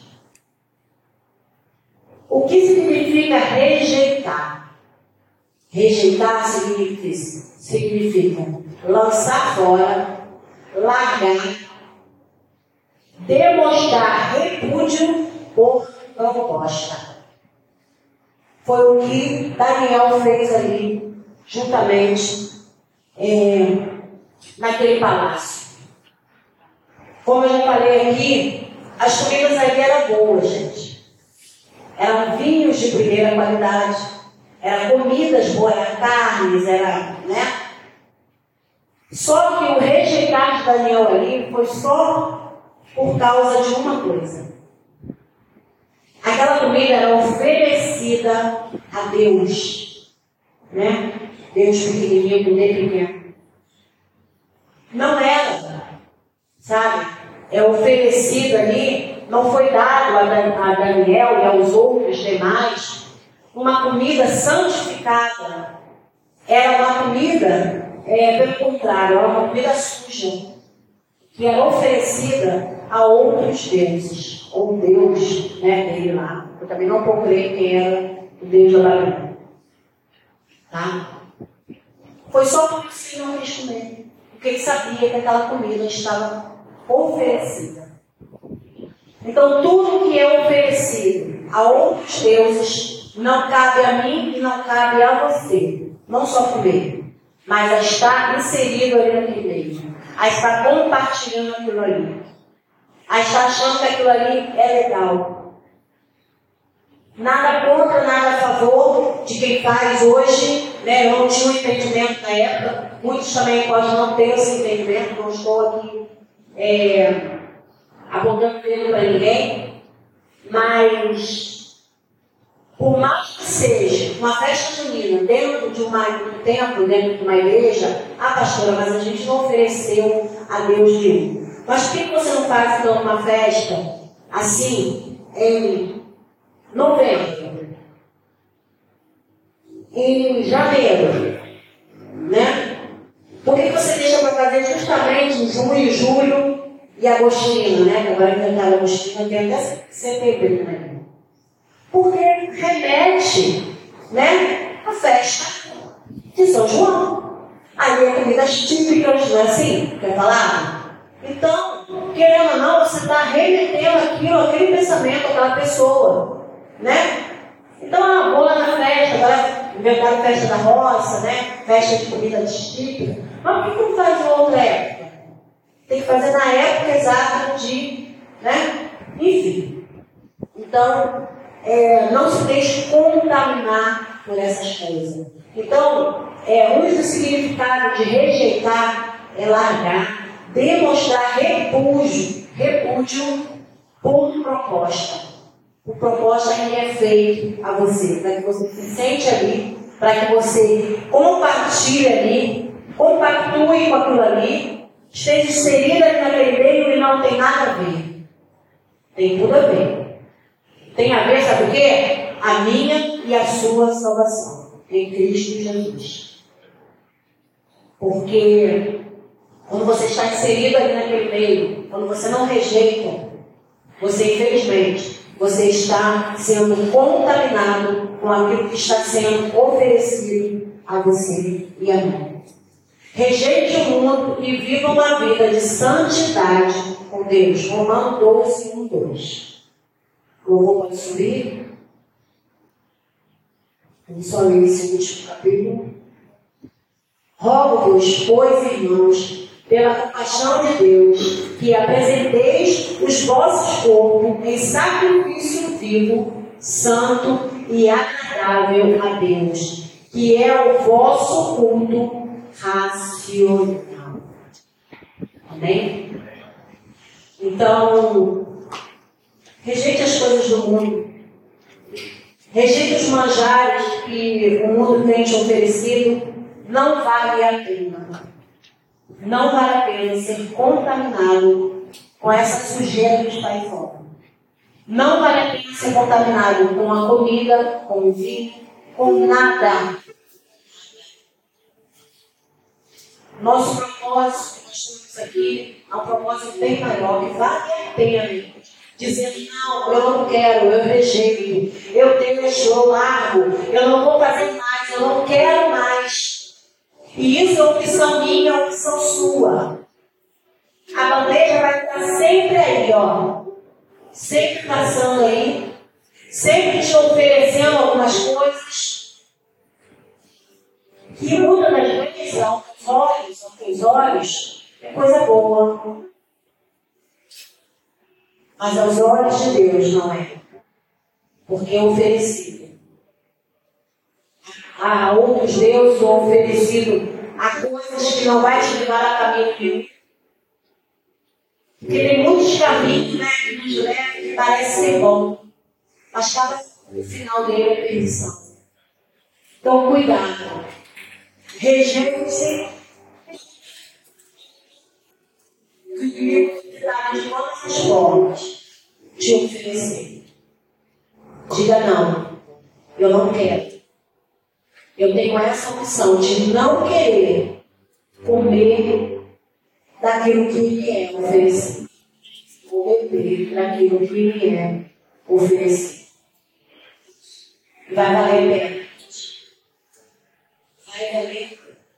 o que significa rejeitar? Rejeitar significa, significa lançar fora, largar, demonstrar repúdio por proposta. Foi o que Daniel fez ali, juntamente é, naquele palácio. Como eu já falei aqui, as comidas ali eram boas, gente. Eram vinhos de primeira qualidade. Eram comidas boas, eram carnes, era, né? Só que o rejeitar de Daniel ali foi só por causa de uma coisa. Aquela comida era oferecida a Deus, né? Deus pequenininho, com Deus pequeno. Não era, sabe? É oferecido ali, não foi dado a Daniel e aos outros demais uma comida santificada. Era uma comida, é, pelo contrário, era uma comida suja, que era oferecida a outros deuses, ou Deus, né, dele lá. Eu também não procurei quem era o Deus da Babilônia. Tá? Foi só por isso que ele não quis comer, porque ele sabia que aquela comida estava oferecida. Então, tudo que é oferecido a outros deuses não cabe a mim e não cabe a você. Não só comer, mas a estar inserido ali naquele meio, a estar compartilhando aquilo ali, a estar achando que aquilo ali é legal. Nada contra, nada a favor de quem faz hoje, né? Eu não tinha um entendimento na época, muitos também podem não ter esse entendimento, não estou aqui é, apontando dedo para ninguém, mas por mais que seja uma festa junina dentro de uma, um templo, dentro de uma igreja, ah, pastora, mas a gente não ofereceu a Deus nenhum. Mas por que você não faz então uma festa assim em novembro, em janeiro, né? Por que você deixa para fazer justamente em junho, julho e agostinho, né? Que agora inventaram agostinho, tem até setembro, né? Porque remete, né, a festa de São João. Aí é comidas típicas, não é assim? Quer falar? Então, querendo ou não, você está remetendo aquilo, aquele pensamento, aquela pessoa, né? Então, ah, vou lá na festa, agora inventaram festa da roça, né? Festa de comida típica. Mas por que não faz em outra época? Tem que fazer na época exata de, né? Enfim. Então, É, não se deixe contaminar por essas coisas. Então, é, um dos significados de rejeitar é largar, demonstrar repúdio, repúdio por proposta. Por proposta que é feito a você, para que você se sente ali, para que você compartilhe ali, compactue com aquilo ali, esteja inserida naquele meio e não tem nada a ver. Tem tudo a ver. Tem a ver, sabe o quê? A minha e a sua salvação em Cristo Jesus. Porque quando você está inserido ali naquele meio, quando você não rejeita, você infelizmente, você está sendo contaminado com aquilo que está sendo oferecido a você e a mim. Rejeite o mundo e viva uma vida de santidade com Deus. Romanos doze, um, dois. O louvor pode subir. Vamos só ler esse último capítulo. Rogo-vos, pois, irmãos, pela compaixão de Deus, que apresenteis os vossos corpos em sacrifício vivo, santo e agradável a Deus, que é o vosso culto racional. Amém? Então, rejeite as coisas do mundo. Rejeite os manjares que o mundo tem te oferecido. Não vale a pena. Não vale a pena ser contaminado com essa sujeira que está aí fora. Não vale a pena ser contaminado com a comida, com o vinho, com nada. Nosso propósito que nós temos aqui é um propósito bem maior, que vale a pena. Dizendo, não, eu não quero, eu rejeito, eu deixo, eu largo, eu não vou fazer mais, eu não quero mais. E isso é opção minha, é opção sua. A bandeja vai estar sempre aí, ó. Sempre passando aí. Sempre te oferecendo algumas coisas. Que muda das vezes aos teus olhos, aos teus olhos, é coisa boa. Mas aos olhos de Deus não é. Porque é oferecido. A outros deuses ou oferecido a coisas que não vai te levar a caminho nenhum. Porque tem muitos caminhos, né, que nos levam, que parece ser bom, mas cada o final dele é perdição. Então, cuidado. Rejeite o que Deus está de todas as formas te oferecer. Diga não, eu não quero. Eu tenho essa opção de não querer comer daquilo que me é oferecido. Ou beber daquilo que me é oferecido. Vai valer a pena. Vai valer.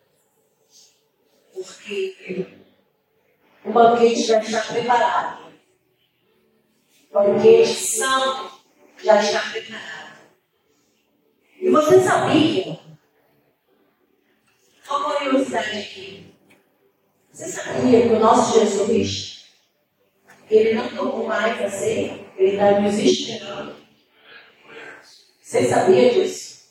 Porque o banquete já está preparado. O banquete santo já está preparado. E você sabia? Uma curiosidade aqui. Você sabia que o nosso Jesus, ele não tomou mais a ceia? Ele está nos esperando. Você sabia disso?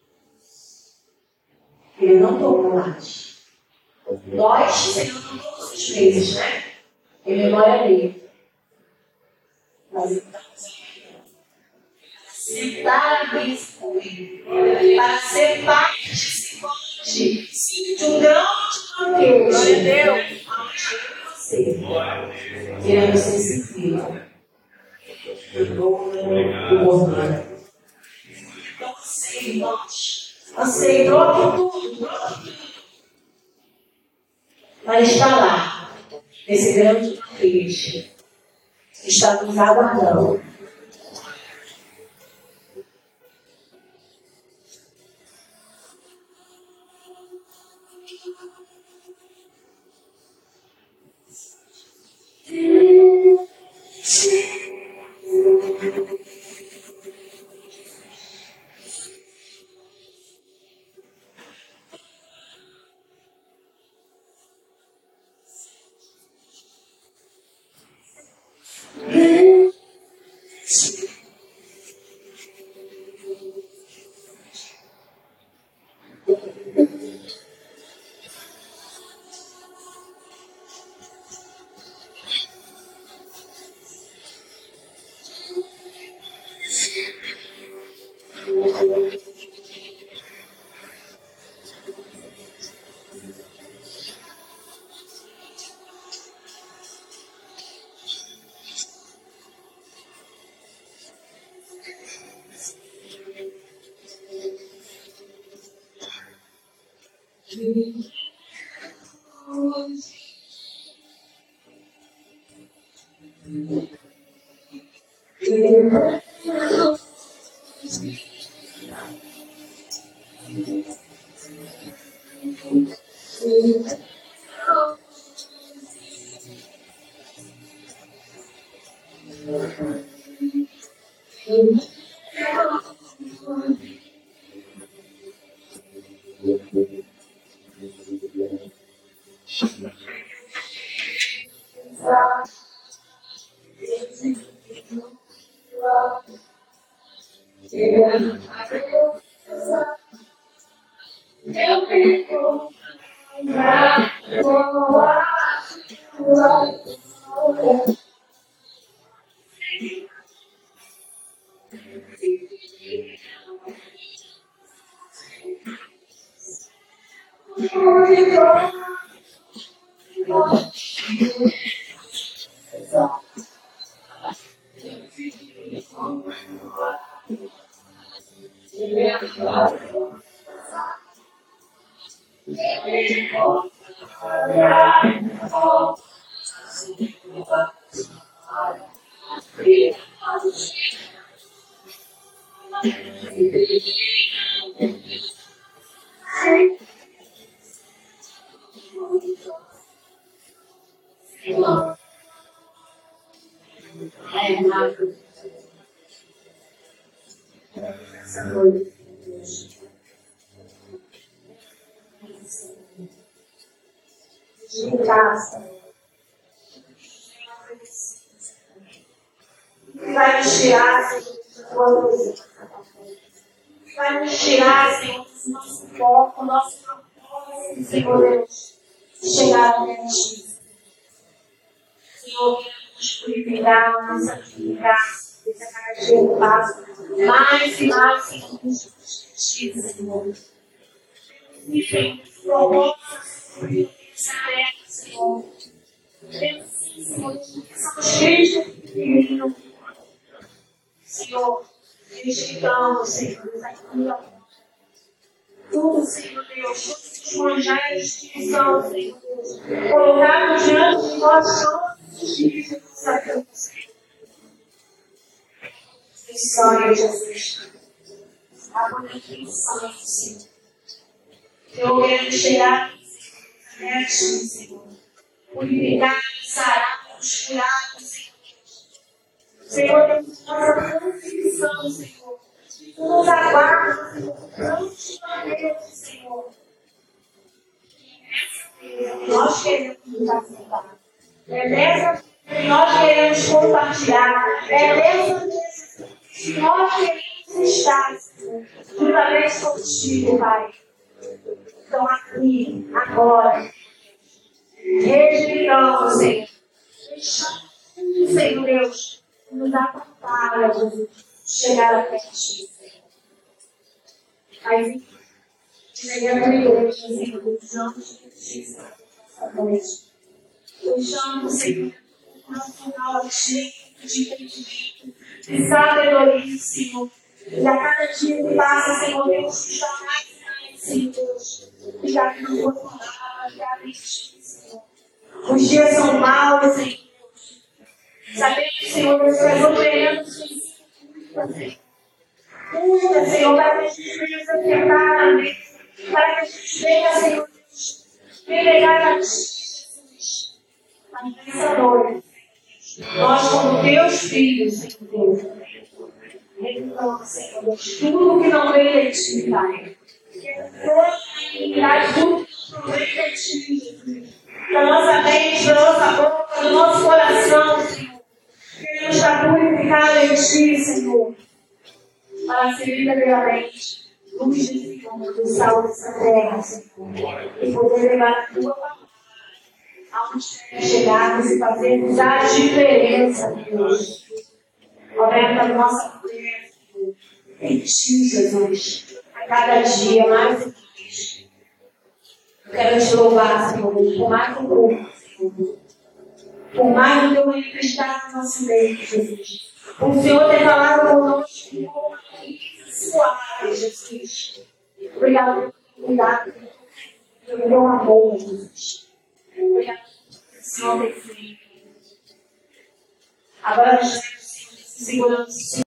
Ele não tomou mais. Nós, Senhor, todos os meses, né? Em memória dele. Mas ele está sentar à mesa com ele, para ser participante, sim, de um grande banquete. Glória a Deus. Você, querendo ser servido. Do governo. Então, você, irmãos, você troque tudo, troque tudo. Para estar lá, nesse grande banquete, que está nos aguardando. De casa. Vai nos tirar, Senhor, vai nos tirar, Senhor, do nosso foco, nosso propósito, Senhor Deus, de chegar até Ti. Senhor, nos purificar, nos santificar, esse a cada dia eu passo mais e mais, Senhor, nos Ti, Senhor. E Senhor, promova, Senhor, essa tarefa, Senhor. Deus, sim, Senhor, que somos cheios de Espírito. Senhor, edificamos, Senhor, aqui, ó. Tudo, Senhor Deus, todos os manjares que são, Senhor Deus, colocados diante de nós todos os dias da nossa vida, Senhor. Em sonho, Jesus. Agora aqui em sonho, Senhor. Eu quero chegar até Ti, Senhor. Purificar, sarar, curar, Senhor. Senhor, temos nossa convicção, Senhor. Tu nos aguarda, Senhor. Não te planejamos, Senhor. Nós queremos nos aceitar. É dessa que nós queremos compartilhar. É dessa que nós queremos estar, Senhor. Juntamente contigo, Pai. Então, aqui, agora, rejeitamos, Senhor. Deixamos, Senhor Deus, nos atrapalha, Jesus, chegar até Ti, Senhor. Mas, chegando na igreja, Senhor, deixamos de Ti, essa noite. Deixamos, Senhor, o nosso alma cheio de entendimento, de sabedoria, Senhor. E a cada dia que passa, Senhor Deus, está mais e mais, Senhor Deus. E já que não vou falar, já vi, Senhor. Os dias são maus, Senhor Deus. Sabemos, Senhor Deus, que nós operamos em Cuida, Senhor, para que a gente venha acertar na mesa, para que a gente venha, Senhor Deus, pegar a Ti, Jesus. Mas nessa noite, nós, como Teus filhos, Senhor Deus, então, Senhor Deus, tudo que não vem de Ti, Pai. Traz tudo que não vem de Ti, Jesus. Da nossa mente, da nossa boca, do nosso coração, Senhor. Queremos estar purificado em Ti, Senhor. Para ser verdadeiramente luz desse mundo, do sal dessa terra, Senhor. E poder levar a Tua palavra aonde chegarmos e fazermos a diferença, Deus. Aumenta a nossa fé, Senhor. Em Ti, Jesus. A cada dia mais e mais. Eu quero Te louvar, Senhor, por mais um pouco, Senhor. Por mais do Teu manifestar no nosso meio, Jesus. Por o Senhor ter falado conosco com uma brisa suave, Jesus. Obrigado pelo cuidado, pelo Teu amor, Jesus. Obrigado pelo Senhor ter feito. Agora nós temos segurando o Senhor.